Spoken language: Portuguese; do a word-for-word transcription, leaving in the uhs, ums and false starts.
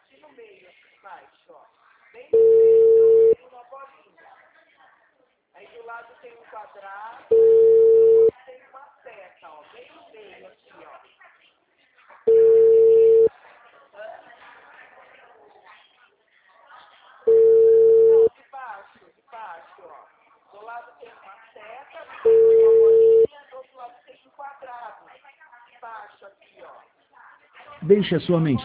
aqui no meio, aqui embaixo, ó. Bem no centro, tem uma bolinha. Aí do lado tem um quadrado, tem uma seta, ó. Bem no meio aqui, ó. Não, de baixo, de baixo, ó. Do lado tem uma seta, do outro tem uma bolinha, do outro lado tem um quadrado. De baixo aqui, ó. Deixe a sua mensagem.